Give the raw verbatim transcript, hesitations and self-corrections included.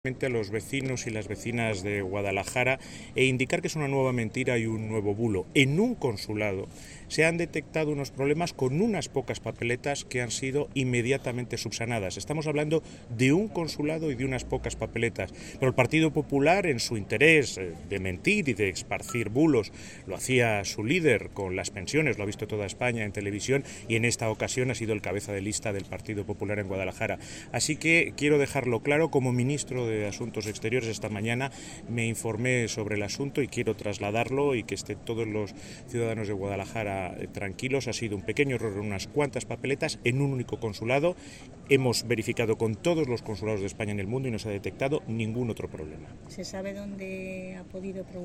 a los vecinos y las vecinas de Guadalajara e indicar que es una nueva mentira y un nuevo bulo. En un consulado se han detectado unos problemas con unas pocas papeletas que han sido inmediatamente subsanadas. Estamos hablando de un consulado y de unas pocas papeletas, pero el Partido Popular, en su interés de mentir y de esparcir bulos, lo hacía su líder con las pensiones, lo ha visto toda España en televisión, y en esta ocasión ha sido el cabeza de lista del Partido Popular en Guadalajara. Así que quiero dejarlo claro, como ministro de de Asuntos Exteriores esta mañana me informé sobre el asunto y quiero trasladarlo y que estén todos los ciudadanos de Guadalajara eh, tranquilos. Ha sido un pequeño error en unas cuantas papeletas en un único consulado. Hemos verificado con todos los consulados de España en el mundo y no se ha detectado ningún otro problema. ¿Se sabe dónde ha podido provocar?